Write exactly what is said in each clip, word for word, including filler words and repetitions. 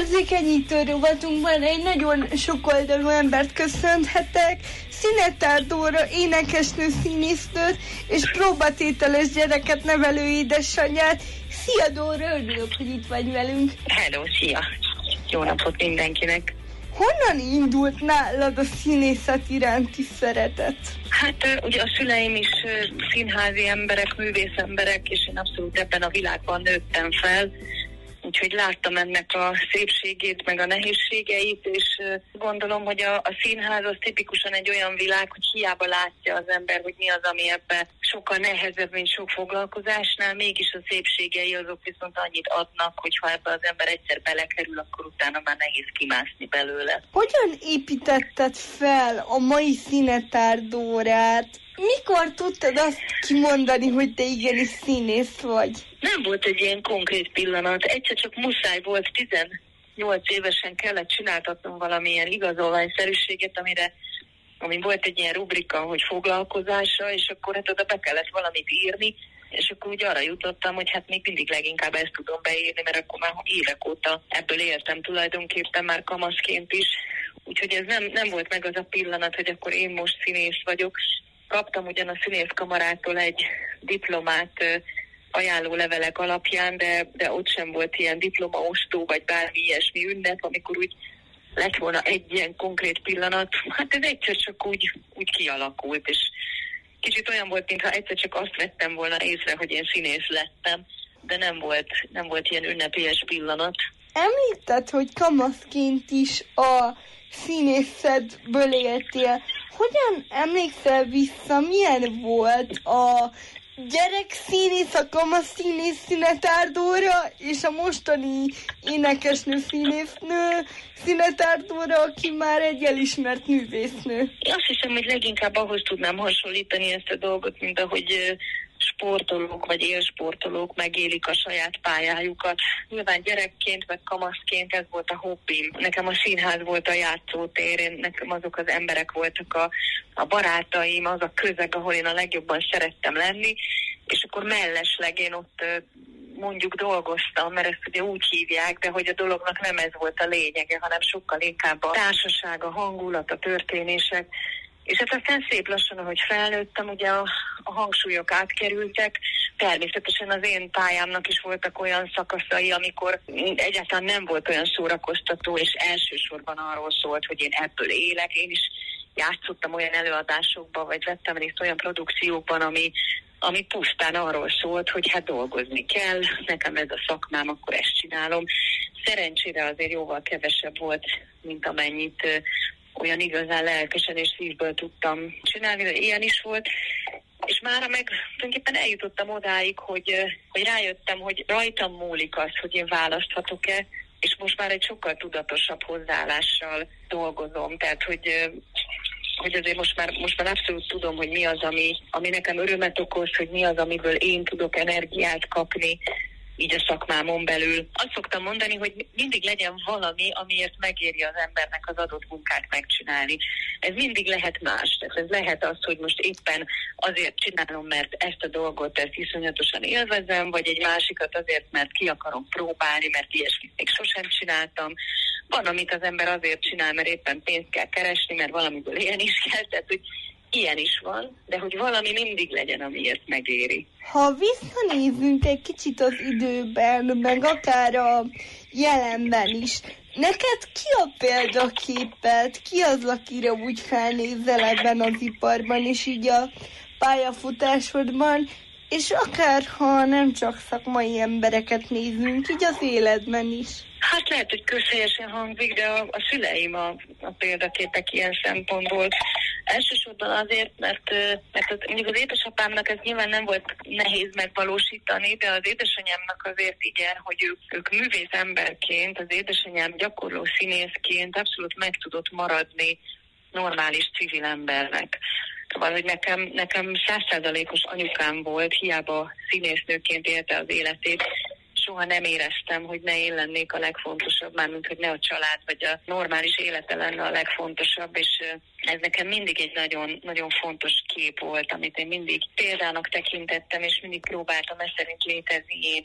érzékenyítő rovatunkban egy nagyon sokoldalú embert köszönhetek, Szinetár Dóra énekesnő, színésznőt és próbatételes gyereket nevelő édesanyját. Szia Dóra, örülök, hogy itt vagy velünk. Hello, szia! Jó napot mindenkinek! Honnan indult nálad a színészet iránti szeretet? Hát ugye a szüleim is színházi emberek, művész emberek, és én abszolút ebben a világban nőttem fel. Úgyhogy láttam ennek a szépségét, meg a nehézségeit, és gondolom, hogy a, a színház az tipikusan egy olyan világ, hogy hiába látja az ember, hogy mi az, ami ebben sokkal nehezebb, mint sok foglalkozásnál, mégis a szépségei azok viszont annyit adnak, hogy ha ebbe az ember egyszer belekerül, akkor utána már nehéz kimászni belőle. Hogyan építetted fel a mai Szinetár Dórát? Mikor tudtad azt kimondani, hogy te igenis színész vagy? Nem volt egy ilyen konkrét pillanat. Egyszer csak muszáj volt, tizennyolc évesen kellett csináltatnom valamilyen igazolványszerűséget, amire, ami volt egy ilyen rubrika, hogy foglalkozása, és akkor hát oda be kellett valamit írni, és akkor úgy arra jutottam, hogy hát még mindig leginkább ezt tudom beírni, mert akkor már évek óta ebből éltem tulajdonképpen már kamaszként is. Úgyhogy ez nem, nem volt meg az a pillanat, hogy akkor én most színész vagyok. Kaptam ugyan a színészkamarától egy diplomát ajánló levelek alapján, de, de ott sem volt ilyen diplomaostó, vagy bármi ilyesmi ünnep, amikor úgy lett volna egy ilyen konkrét pillanat. Hát ez egyszer csak úgy, úgy kialakult, és kicsit olyan volt, mintha egyszer csak azt vettem volna észre, hogy én színész lettem, de nem volt, nem volt ilyen ünnepélyes pillanat. Említed, hogy kamaszként is a színészetből éltél. Hogyan emlékszel vissza, milyen volt a gyerekszínész, a kamasz színész Szinetár Dóra, és a mostani énekesnő színésznő Szinetár Dóra, aki már egy elismert művésznő? Én azt hiszem, hogy leginkább ahhoz tudnám hasonlítani ezt a dolgot, mint ahogy sportolók vagy élsportolók megélik a saját pályájukat. Nyilván gyerekként vagy kamaszként ez volt a hobbim. Nekem a színház volt a játszótér, én, nekem azok az emberek voltak a, a barátaim, az a közeg, ahol én a legjobban szerettem lenni, és akkor mellesleg én ott mondjuk dolgoztam, mert ezt ugye úgy hívják, de hogy a dolognak nem ez volt a lényege, hanem sokkal inkább a társaság, a hangulat, a történések. És hát aztán szép lassan, ahogy felnőttem, ugye a, a hangsúlyok átkerültek. Természetesen az én pályámnak is voltak olyan szakaszai, amikor egyáltalán nem volt olyan szórakoztató, és elsősorban arról szólt, hogy én ebből élek. Én is játszottam olyan előadásokban, vagy vettem részt olyan produkciókban, ami, ami pusztán arról szólt, hogy hát dolgozni kell, nekem ez a szakmám, akkor ezt csinálom. Szerencsére azért jóval kevesebb volt, mint amennyit olyan igazán lelkesen és szívből tudtam csinálni, de ilyen is volt. És mára meg tulajdonképpen eljutottam odáig, hogy, hogy rájöttem, hogy rajtam múlik az, hogy én választhatok-e, és most már egy sokkal tudatosabb hozzáállással dolgozom. Tehát, hogy, hogy azért most már, most már abszolút tudom, hogy mi az, ami, ami nekem örömet okoz, hogy mi az, amiből én tudok energiát kapni, így a szakmámon belül. Azt szoktam mondani, hogy mindig legyen valami, amiért megéri az embernek az adott munkát megcsinálni. Ez mindig lehet más. Tehát ez lehet az, hogy most éppen azért csinálom, mert ezt a dolgot ezt iszonyatosan élvezem, vagy egy másikat azért, mert ki akarom próbálni, mert ilyesmit még sosem csináltam. Van, amit az ember azért csinál, mert éppen pénzt kell keresni, mert valamiből ilyen is kell. Tehát, hogy ilyen is van, de hogy valami mindig legyen, amiért megéri. Ha visszanézünk egy kicsit az időben, meg akár a jelenben is, neked ki a példaképed? Ki az, akire úgy felnézel ebben az iparban, és így a pályafutásodban, és akár ha nem csak szakmai embereket nézünk, így az életben is? Hát lehet, hogy közhelyesen hangzik, de a, a szüleim a, a példaképek ilyen szempontból. Elsősorban azért, mert, mert az, mondjuk az édesapámnak ez nyilván nem volt nehéz megvalósítani, de az édesanyámnak azért igen, hogy ők, ők művész emberként, az édesanyám gyakorló színészként abszolút meg tudott maradni normális civil embernek. Szóval, hogy nekem, nekem százszázalékos anyukám volt, hiába színésznőként élte az életét, soha nem éreztem, hogy ne én lennék a legfontosabb, mármint, hogy ne a család vagy a normális élete lenne a legfontosabb, és ez nekem mindig egy nagyon, nagyon fontos kép volt, amit én mindig példának tekintettem, és mindig próbáltam ezt szerint létezni én is.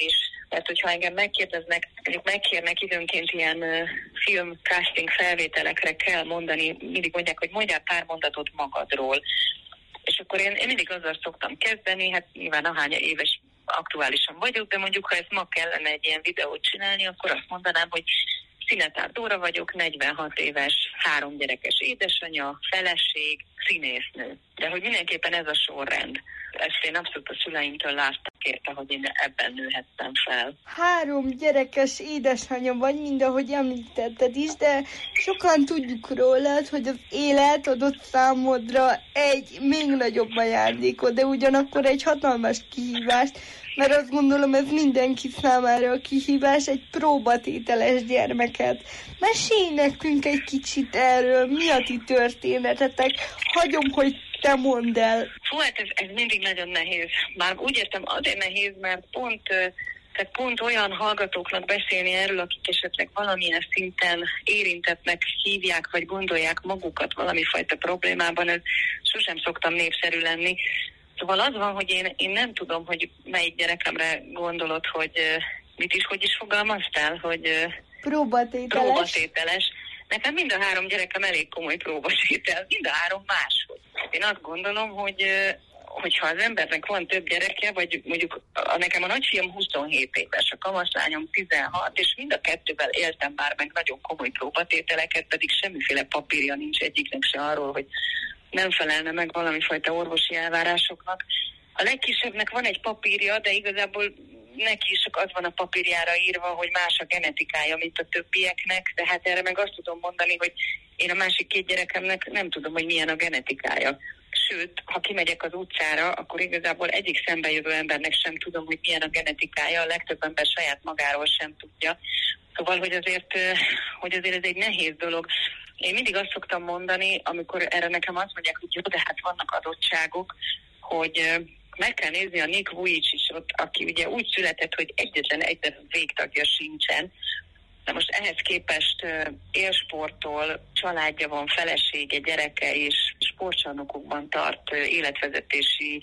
mert hogyha engem megkérdeznek, mondjuk megkérnek időnként ilyen uh, film casting felvételekre kell mondani, mindig mondják, hogy mondjál pár mondatot magadról. És akkor én, én mindig azzal szoktam kezdeni, hát nyilván ahány éves aktuálisan vagyok, de mondjuk, ha ezt ma kellene egy ilyen videót csinálni, akkor azt mondanám, hogy Szinetár Dóra vagyok, negyvenhat éves, három gyerekes édesanyja, feleség, színésznő. De hogy mindenképpen ez a sorrend. Ezt én abszolút a szüleimtől láttam, érte, hogy én ebben nőhettem fel. Három gyerekes édesanyja vagy, mind ahogy említetted is, de sokan tudjuk rólad, hogy az élet adott számodra egy még nagyobb ajándékot, de ugyanakkor egy hatalmas kihívást, mert azt gondolom, ez mindenki számára a kihívás, egy próbatételes gyermeket. Mesélj nekünk egy kicsit erről, mi a ti történetetek? Hagyom, hogy te mondd el. Hú, hát ez, ez mindig nagyon nehéz. Már úgy értem, azért nehéz, mert pont, tehát pont olyan hallgatóknak beszélni erről, akik esetleg valamilyen szinten érintettnek hívják, vagy gondolják magukat valamifajta problémában, ez sosem szoktam népszerű lenni. Szóval az van, hogy én, én nem tudom, hogy melyik gyerekemre gondolod, hogy mit is, hogy is fogalmaztál, hogy próbatételes. próbatételes. Nekem mind a három gyerekem elég komoly próbatétel, mind a három máshogy. Én azt gondolom, hogy hogyha az embernek van több gyereke, vagy mondjuk a, nekem a nagyfiam huszonhét éves, a kamaszlányom tizenhat, és mind a kettővel éltem már meg nagyon komoly próbatételeket, pedig semmiféle papírja nincs egyiknek se arról, hogy nem felelne meg valamifajta orvosi elvárásoknak. A legkisebbnek van egy papírja, de igazából neki is csak az van a papírjára írva, hogy más a genetikája, mint a többieknek, de hát erre meg azt tudom mondani, hogy én a másik két gyerekemnek nem tudom, hogy milyen a genetikája. Sőt, ha kimegyek az utcára, akkor igazából egyik szembejövő embernek sem tudom, hogy milyen a genetikája, a legtöbb ember saját magáról sem tudja. Szóval, hogy azért, hogy azért ez egy nehéz dolog. Én mindig azt szoktam mondani, amikor erre nekem azt mondják, hogy jó, de hát vannak adottságok, hogy meg kell nézni a Nick Vujicicsot, aki ugye úgy született, hogy egyetlen egy végtagja sincsen. Na most ehhez képest élsportol, családja van, felesége, gyereke, és sportcsarnokokban tart életvezetési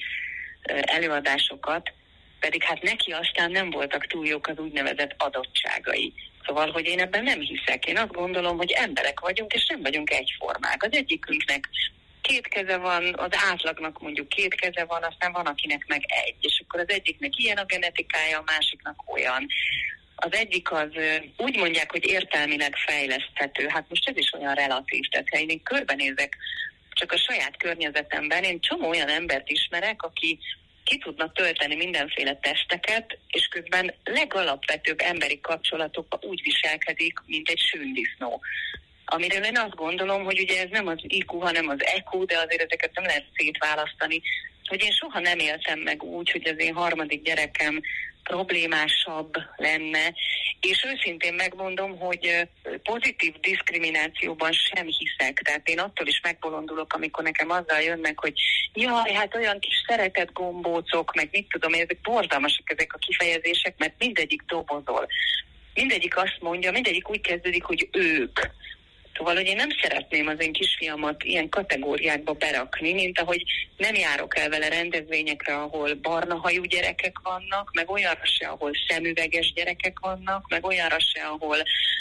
előadásokat, pedig hát neki aztán nem voltak túl jók az úgynevezett adottságai. Szóval, hogy én ebben nem hiszek. Én azt gondolom, hogy emberek vagyunk, és nem vagyunk egyformák. Az egyikünknek két keze van, az átlagnak mondjuk két keze van, aztán van, akinek meg egy. És akkor az egyiknek ilyen a genetikája, a másiknak olyan. Az egyik az úgy mondják, hogy értelmileg fejleszthető. Hát most ez is olyan relatív. Tehát ha én körbenézek csak a saját környezetemben, én csomó olyan embert ismerek, aki ki tudnak tölteni mindenféle teszteket, és közben legalapvetőbb emberi kapcsolatokban úgy viselkedik, mint egy sűndisznó. Amiről én azt gondolom, hogy ugye ez nem az í kú, hanem az é kú, de azért ezeket nem lehet szétválasztani, hogy én soha nem éltem meg úgy, hogy az én harmadik gyerekem problémásabb lenne, és őszintén megmondom, hogy pozitív diszkriminációban sem hiszek. Tehát én attól is megbolondulok, amikor nekem azzal jönnek, hogy jaj, hát olyan kis szeretett gombócok, meg mit tudom, ezek borzalmasak ezek a kifejezések, mert mindegyik dobozol. Mindegyik azt mondja, mindegyik úgy kezdődik, hogy ők. Szóval, hogy én nem szeretném az én kisfiamat ilyen kategóriákba berakni, mint ahogy nem járok el vele rendezvényekre, ahol barna hajú gyerekek vannak, meg olyanra se, ahol szemüveges gyerekek vannak, meg olyanra se, ahol,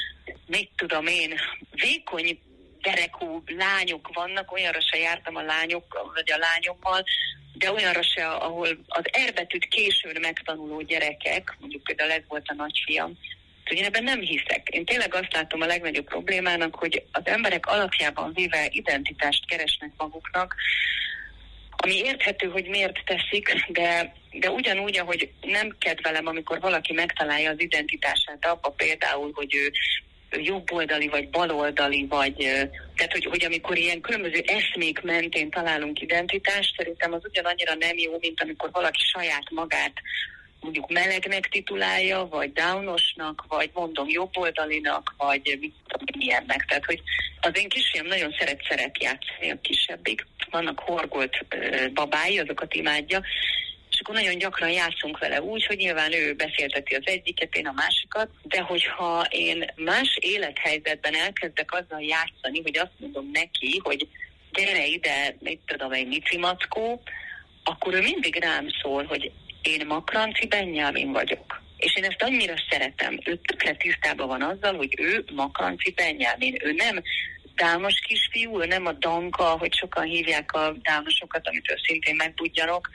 mit tudom én, vékony derekú lányok vannak, olyanra se jártam a lányok, vagy a lányommal, de olyanra se, ahol az R-betűt későn megtanuló gyerekek, mondjuk például ez volt a nagyfiam, hogy én ebben nem hiszek. Én tényleg azt látom a legnagyobb problémának, hogy az emberek alapjában véve identitást keresnek maguknak, ami érthető, hogy miért teszik, de, de ugyanúgy, ahogy nem kedvelem, amikor valaki megtalálja az identitását abba például, hogy ő jobboldali, vagy baloldali, vagy tehát, hogy, hogy amikor ilyen különböző eszmék mentén találunk identitást, szerintem az ugyanannyira nem jó, mint amikor valaki saját magát mondjuk melegnek titulálja, vagy downosnak, vagy mondom jobboldalinak, vagy mit tudom, milyennek. Tehát, hogy az én kisfiam nagyon szeret szeret játszani, a kisebbik. Vannak horgolt ö, babái, azokat imádja, és akkor nagyon gyakran játszunk vele úgy, hogy nyilván ő beszélteti az egyiket, én a másikat, de hogyha én más élethelyzetben elkezdek azzal játszani, hogy azt mondom neki, hogy gyere ide, mit tudom, egy micimackó, akkor ő mindig rám szól, hogy én Makranci Benjamin vagyok. És én ezt annyira szeretem. Ő tökre tisztában van azzal, hogy ő Makranci Benjamin. Ő nem dámos kisfiú, ő nem a Danka, hogy sokan hívják a dámosokat, amitől szintén megbudjanok.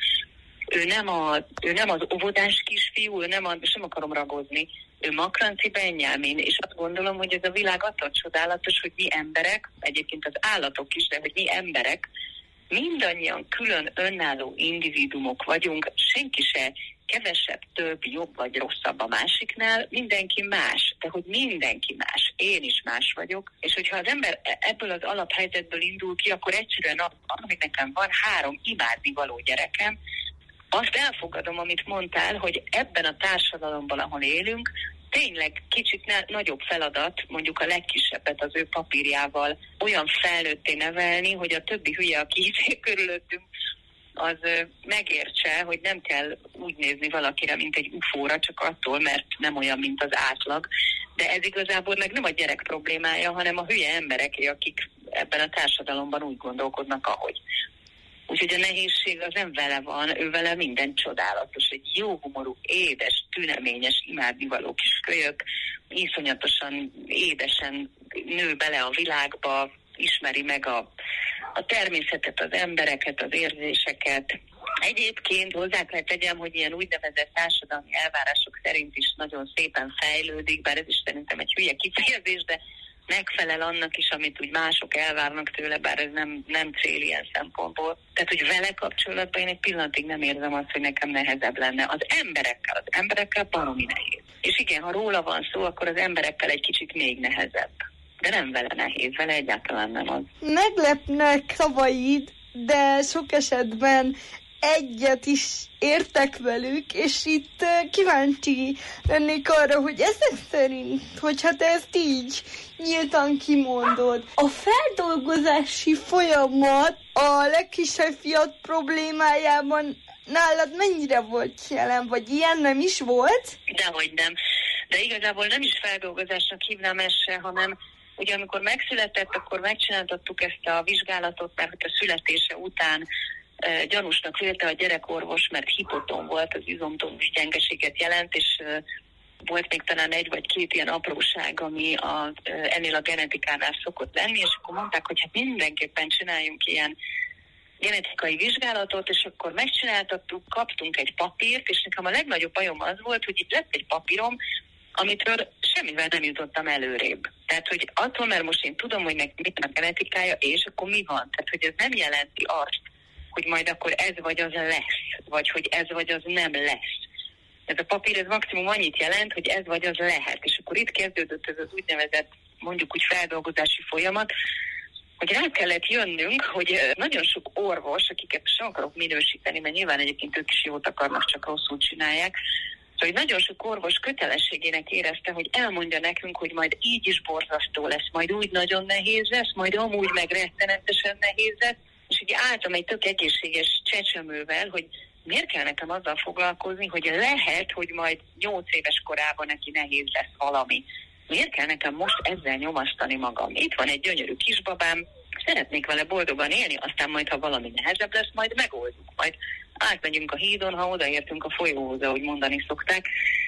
Ő nem, a, ő nem az óvodás kisfiú, ő nem a, és nem akarom ragozni. Ő Makranci Benjamin, és azt gondolom, hogy ez a világ attól csodálatos, hogy mi emberek, egyébként az állatok is, de hogy mi emberek, mindannyian külön önálló individumok vagyunk, senki se kevesebb, több, jobb vagy rosszabb a másiknál, mindenki más, de hogy mindenki más, én is más vagyok, és hogyha az ember ebből az alaphelyzetből indul ki, akkor egyszerűen az, hogy nekem van három imádnivaló gyerekem, azt elfogadom, amit mondtál, hogy ebben a társadalomban, ahol élünk, tényleg kicsit ne, nagyobb feladat, mondjuk a legkisebbet az ő papírjával olyan felnőtté nevelni, hogy a többi hülye, aki itt körülöttünk, az megértse, hogy nem kell úgy nézni valakire, mint egy ufóra, csak attól, mert nem olyan, mint az átlag. De ez igazából meg nem a gyerek problémája, hanem a hülye embereké, akik ebben a társadalomban úgy gondolkodnak, ahogy. Úgyhogy a nehézség az nem vele van, ő vele minden csodálatos. Egy jó humorú, édes, tüneményes, imádnivaló kis kölyök, iszonyatosan édesen nő bele a világba, ismeri meg a, a természetet, az embereket, az érzéseket. Egyébként hozzá kell tegyem, hogy ilyen úgynevezett társadalmi elvárások szerint is nagyon szépen fejlődik, bár ez is szerintem egy hülye kifejezés, de megfelel annak is, amit úgy mások elvárnak tőle, bár ez nem, nem cél ilyen szempontból. Tehát, hogy vele kapcsolatban én egy pillanatig nem érzem azt, hogy nekem nehezebb lenne. Az emberekkel, az emberekkel baromi nehéz. És igen, ha róla van szó, akkor az emberekkel egy kicsit még nehezebb. De nem vele nehéz, vele egyáltalán nem az. Meglepnek szavaid, de sok esetben egyet is értek velük, és itt kíváncsi lennék arra, hogy ezek szerint, hogyha te ezt így nyíltan kimondod, a feldolgozási folyamat a legkisebb fiat problémájában nálad mennyire volt jelen, vagy ilyen nem is volt? Dehogy nem. De igazából nem is feldolgozásnak hívnám ezt se, hanem ugye amikor megszületett, akkor megcsináltattuk ezt a vizsgálatot, mert hogy a születése után uh, gyanúsnak vélte a gyerekorvos, mert hipoton volt, az izomtónus gyengeséget jelent, és uh, volt még talán egy vagy két ilyen apróság, ami a, uh, ennél a genetikánál szokott lenni, és akkor mondták, hogy hát mindenképpen csináljunk ilyen genetikai vizsgálatot, és akkor megcsináltattuk, kaptunk egy papírt, és nekem a legnagyobb bajom az volt, hogy itt lett egy papírom, amitől semmivel nem jutottam előrébb. Tehát, hogy attól, mert most én tudom, hogy nekem mit a genetikája, és akkor mi van? Tehát, hogy ez nem jelenti azt, hogy majd akkor ez vagy az lesz, vagy hogy ez vagy az nem lesz. Ez a papír, ez maximum annyit jelent, hogy ez vagy az lehet. És akkor itt kezdődött ez az úgynevezett, mondjuk úgy feldolgozási folyamat, hogy rá kellett jönnünk, hogy nagyon sok orvos, akiket sem akarok minősíteni, mert nyilván egyébként ők is jót akarnak, csak rosszul csinálják, szóval nagyon sok orvos kötelességének érezte, hogy elmondja nekünk, hogy majd így is borzasztó lesz, majd úgy nagyon nehéz lesz, majd amúgy meg rettenetesen nehéz lesz, és ugye álltam egy tök egészséges csecsemővel, hogy miért kell nekem azzal foglalkozni, hogy lehet, hogy majd nyolc éves korában neki nehéz lesz valami. Miért kell nekem most ezzel nyomasztani magam? Itt van egy gyönyörű kisbabám, szeretnék vele boldogan élni, aztán majd, ha valami nehezebb lesz, majd megoldjuk. Majd átmegyünk a hídon, ha odaértünk a folyóhoz, ahogy mondani szokták.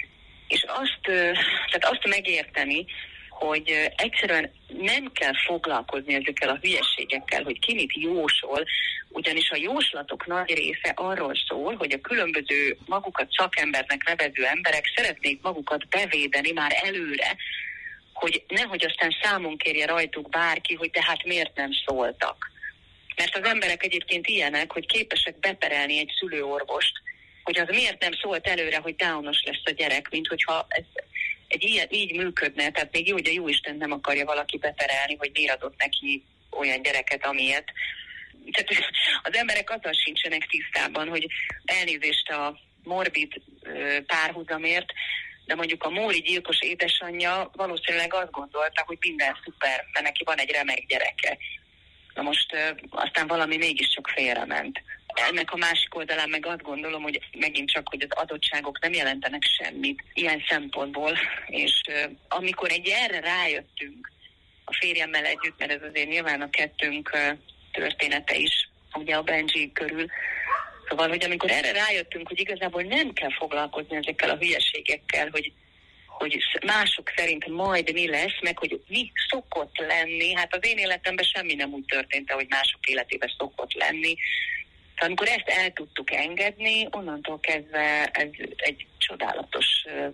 És azt, tehát azt megérteni, hogy egyszerűen nem kell foglalkozni ezekkel a hülyeségekkel, hogy ki mit jósol, ugyanis a jóslatok nagy része arról szól, hogy a különböző magukat szakembernek nevező emberek szeretnék magukat bevédeni már előre, hogy nehogy aztán számon kérje rajtuk bárki, hogy tehát miért nem szóltak. Mert az emberek egyébként ilyenek, hogy képesek beperelni egy szülőorvost, hogy az miért nem szólt előre, hogy downos lesz a gyerek, mint hogyha ez egy ilyen, így működne. Tehát még jó, hogy a Jóisten nem akarja valaki beperelni, hogy miért adott neki olyan gyereket, amilyet. Tehát az emberek azzal sincsenek tisztában, hogy elnézést a morbid párhuzamért, de mondjuk a Móri gyilkos édesanyja valószínűleg azt gondolta, hogy minden szuper, mert neki van egy remek gyereke. Na most ö, aztán valami mégiscsak félrement. Ennek a másik oldalán meg azt gondolom, hogy megint csak, hogy az adottságok nem jelentenek semmit ilyen szempontból, és ö, amikor egy erre rájöttünk a férjemmel együtt, mert ez azért nyilván a kettőnk ö, története is, ugye a Benji körül, Szóval, hogy amikor erre rájöttünk, hogy igazából nem kell foglalkozni ezekkel a hülyeségekkel, hogy, hogy mások szerint majd mi lesz, meg hogy mi szokott lenni, hát az én életemben semmi nem úgy történt, ahogy mások életében szokott lenni. Szóval amikor ezt el tudtuk engedni, onnantól kezdve ez egy csodálatos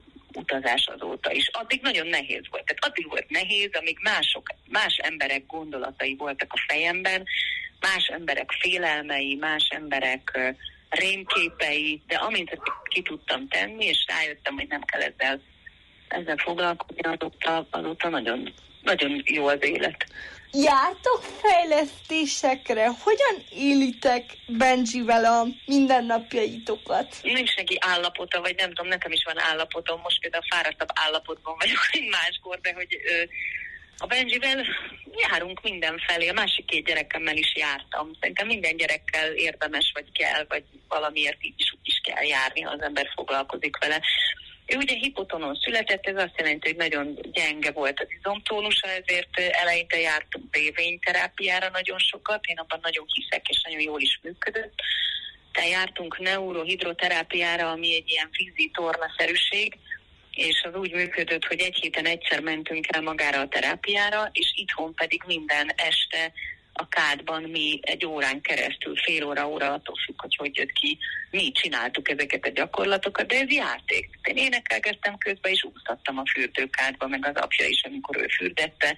utazás azóta is. Addig nagyon nehéz volt. Tehát addig volt nehéz, amíg mások, más emberek gondolatai voltak a fejemben, más emberek félelmei, más emberek rémképei, de amint ki tudtam tenni, és rájöttem, hogy nem kell ezzel, ezzel foglalkozni, azóta, azóta nagyon, nagyon jó az élet. Jártok fejlesztésekre? Hogyan élitek Benjivel a mindennapjaitokat? Nincs neki állapota, vagy nem tudom, nekem is van állapotom, most például fáradtabb állapotban vagyok, mint máskor, de hogy ö, a Benjivel járunk mindenfelé, a másik két gyerekemmel is jártam. Szerintem minden gyerekkel érdemes, vagy kell, vagy valamiért így is, úgy is kell járni, ha az ember foglalkozik vele. Ő ugye hipotonon született, ez azt jelenti, hogy nagyon gyenge volt az izomtónusa, ezért eleinte jártunk bévényterápiára nagyon sokat, én abban nagyon hiszek, és nagyon jól is működött. De jártunk neurohidroterápiára, ami egy ilyen vízi tornaszerűség, és az úgy működött, hogy egy héten egyszer mentünk el magára a terápiára, és itthon pedig minden este a kádban mi egy órán keresztül, fél óra, óra, attól függ, hogy hogy jött ki, mi csináltuk ezeket a gyakorlatokat, de ez játék. Én énekelgettem közben, és úsztattam a fürdőkádba, meg az apja is, amikor ő fürdette.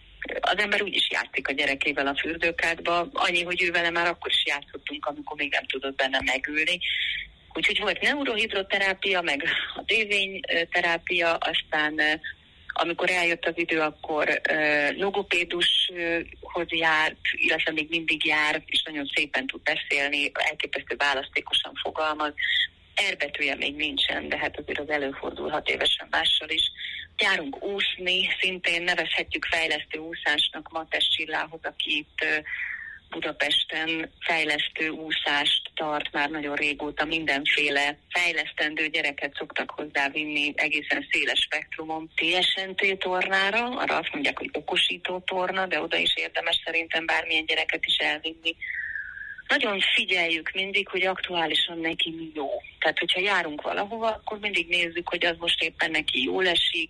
Az ember úgy is játszik a gyerekével a fürdőkádba, annyi, hogy ő vele már akkor is játszottunk, amikor még nem tudott benne megülni. Úgyhogy volt neurohidroterápia, meg a dévényterápia, aztán amikor eljött az idő, akkor uh, logopédushoz járt, illetve még mindig jár, és nagyon szépen tud beszélni, elképesztő választékosan fogalmaz. R-betűje még nincsen, de hát azért az előfordulhat évesen mással is. Járunk úszni, szintén nevezhetjük fejlesztő úszásnak Mates Csillához, aki itt uh, Budapesten fejlesztő úszást tart már nagyon régóta, mindenféle fejlesztendő gyereket szoktak hozzávinni egészen széles spektrumon. té es en té tornára, arra azt mondják, hogy okosító torna, de oda is érdemes szerintem bármilyen gyereket is elvinni. Nagyon figyeljük mindig, hogy aktuálisan neki mi jó. Tehát, hogyha járunk valahova, akkor mindig nézzük, hogy az most éppen neki jól esik,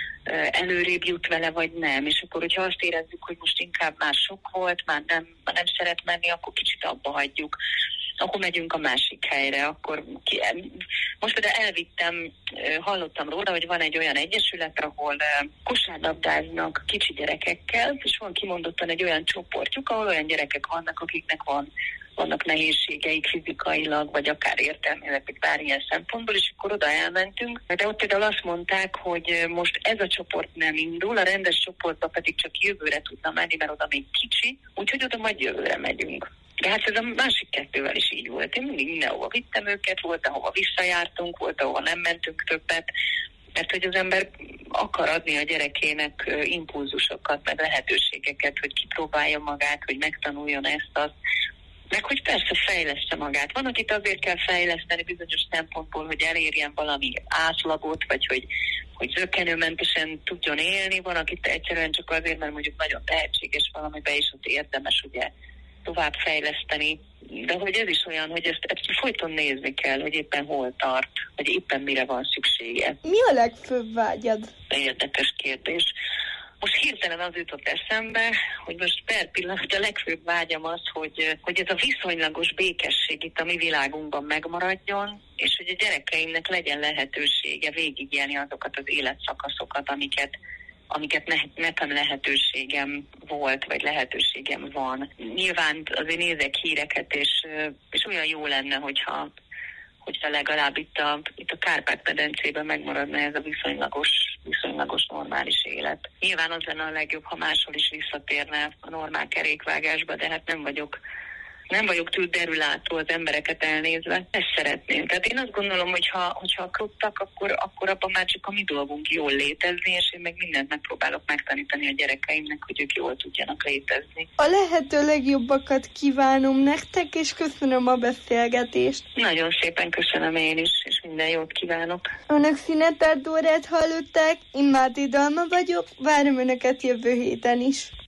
előrébb jut vele, vagy nem. És akkor, hogyha azt érezzük, hogy most inkább már sok volt, már nem, már nem szeret menni, akkor kicsit abba hagyjuk. Akkor megyünk a másik helyre. Akkor ki, most például elvittem, hallottam róla, hogy van egy olyan egyesület, ahol kosárlabdáznak kicsi gyerekekkel, és van kimondottan egy olyan csoportjuk, ahol olyan gyerekek vannak, akiknek van vannak nehézségeik fizikailag, vagy akár értelmileg, vagy bármilyen szempontból, és akkor oda elmentünk. De ott például azt mondták, hogy most ez a csoport nem indul, a rendes csoportba pedig csak jövőre tudna menni, mert oda még kicsi, úgyhogy oda majd jövőre megyünk. De hát ez a másik kettővel is így volt. Én mindig mindenhova vittem őket, volt, ahova visszajártunk, volt, ahova nem mentünk többet, mert hogy az ember akar adni a gyerekének impulzusokat, meg lehetőségeket, hogy kipróbálja magát, hogy megtanuljon ezt, azt, meg hogy persze fejleszte magát. Van, akit azért kell fejleszteni bizonyos szempontból, hogy elérjen valami átlagot, vagy hogy, hogy zökkenőmentesen tudjon élni. Van, akit egyszerűen csak azért, mert mondjuk nagyon tehetséges valamiben, és ott érdemes ugye tovább fejleszteni. De hogy ez is olyan, hogy ezt, ezt folyton nézni kell, hogy éppen hol tart, hogy éppen mire van szüksége. Mi a legfőbb vágyad? Érdekes kérdés. Most hirtelen az jutott eszembe, hogy most per pillanat a legfőbb vágyam az, hogy, hogy ez a viszonylagos békesség itt a mi világunkban megmaradjon, és hogy a gyerekeimnek legyen lehetősége végigélni azokat az életszakaszokat, amiket, amiket ne, nekem lehetőségem volt, vagy lehetőségem van. Nyilván azért nézek híreket, és, és olyan jó lenne, hogyha hogyha legalább itt a, itt a Kárpát-medencében megmaradna ez a viszonylagos, viszonylagos normális élet. Nyilván az lenne a legjobb, ha máshol is visszatérne a normál kerékvágásba, de hát nem vagyok, nem vagyok túl derülátó az embereket elnézve. Ezt szeretném. Tehát én azt gondolom, hogy ha, hogyha akartak, akkor, akkor abban már csak a mi dolgunk jól létezni, és én meg mindent megpróbálok megtanítani a gyerekeimnek, hogy ők jól tudjanak létezni. A lehető legjobbakat kívánom nektek, és köszönöm a beszélgetést. Nagyon szépen köszönöm én is, és minden jót kívánok. Önök Szineter Dórát hallották, én Máté Dalma vagyok, várom Önöket jövő héten is.